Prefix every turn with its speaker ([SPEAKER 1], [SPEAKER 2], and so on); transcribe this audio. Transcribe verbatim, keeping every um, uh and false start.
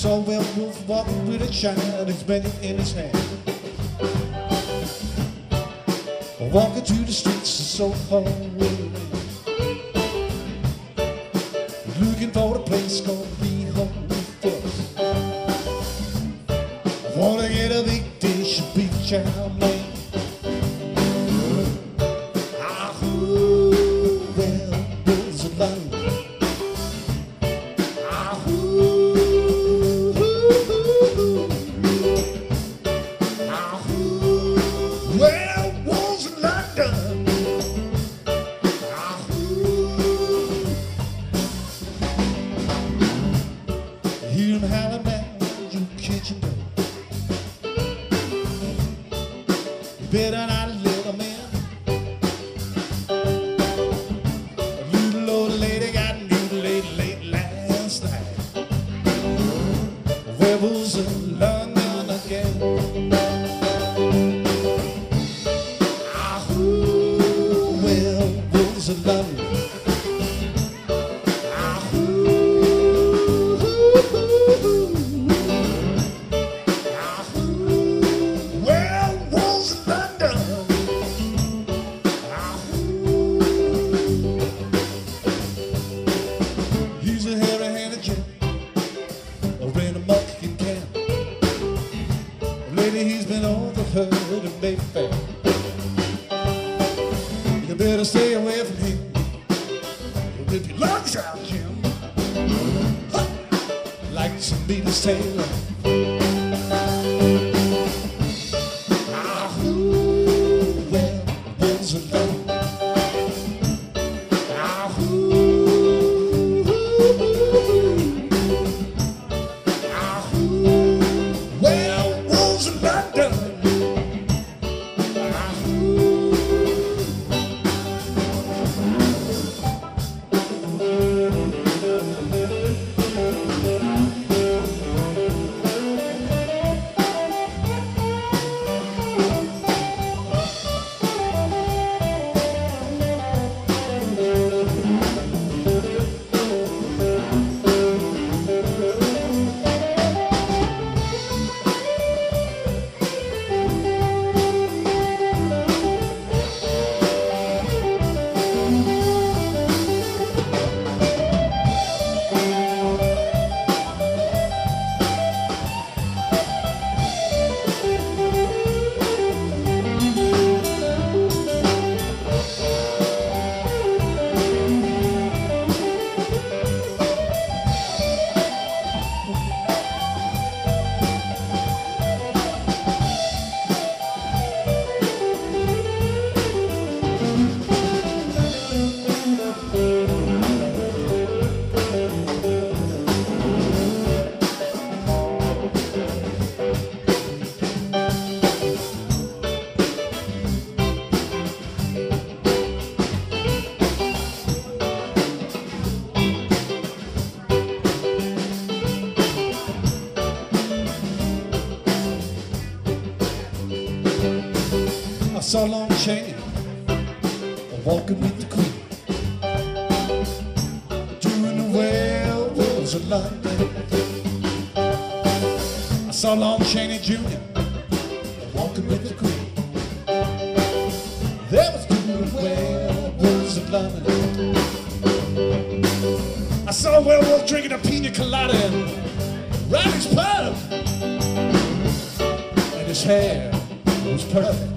[SPEAKER 1] saw a werewolf walking with a child, his belly in his hand. Walking through the streets of Soho, looking for a place called Be Home First. Wanna get a big dish of beef chow mein. Ah, ooh, well, was alone. Ah, ooh, ah, ooh, well, was London. Ah, ooh. Here in Halifax, your kitchen door. Better not let them in. A little old lady got mutilated late last night. Werewolves in London again. Ah, ooh, werewolves in London. Ah, ooh, ah, ooh, werewolves in London. He's a hairy-handed gent, in a mucking can. Lately he's been overheard in Mayfair. You better stay away from him. He'll rip your lungs out, Jim, huh, like some Beatles Taylor. Ah, ooh, well, wolves alone. Ah, ooh, ah, ooh, well, wolves in London. Ah, I saw Long Chain walking with the Queen, doing the werewolves of London. I saw Long Chaney Junior walking with the Queen. They was doing the werewolves of London. I saw a werewolf drinking a pina colada in Riley's pub, and his hair was perfect.